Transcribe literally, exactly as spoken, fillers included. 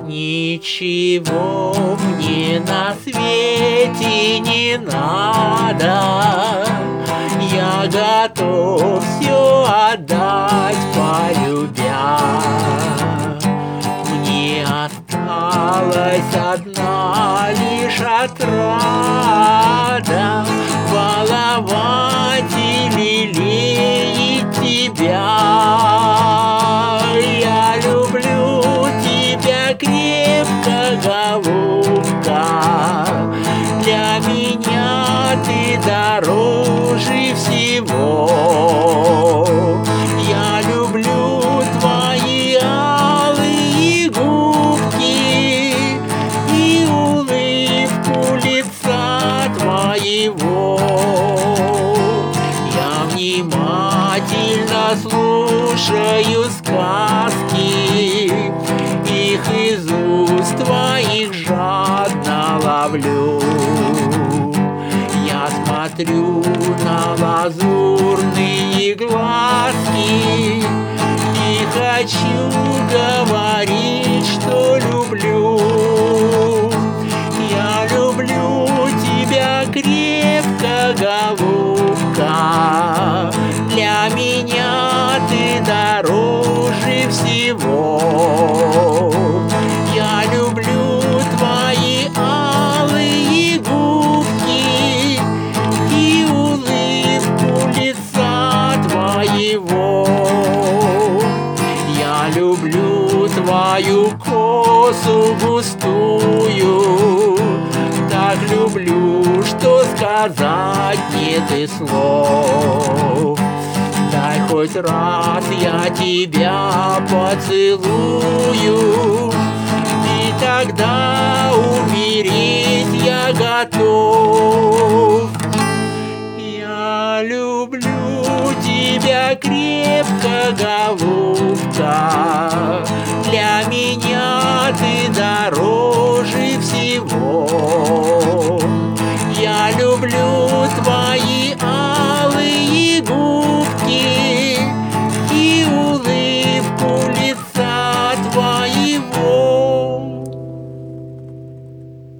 Ничего мне на свете не надо, я готов все отдать, полюбя. Мне осталась одна лишь отрада — баловать и лелеять тебя. Я люблю тебя крепко, голубка, для меня ты дороже всего. Я люблю твои алые губки и улыбку лица твоего. Я внимательно слушаю сказки, их из уст твоих жадно ловлю. Я смотрю на лазурные глазки и хочу говорить, что люблю. Я люблю тебя крепко, голубка, для меня ты дороже всего. Я люблю твои алые губки и улыбку лица твоего. Я люблю твою косу густую, так люблю, что сказать нет и слов. Дай хоть раз я тебя поцелую, и тогда умереть я готов. Я люблю тебя крепко, голубка, для меня ты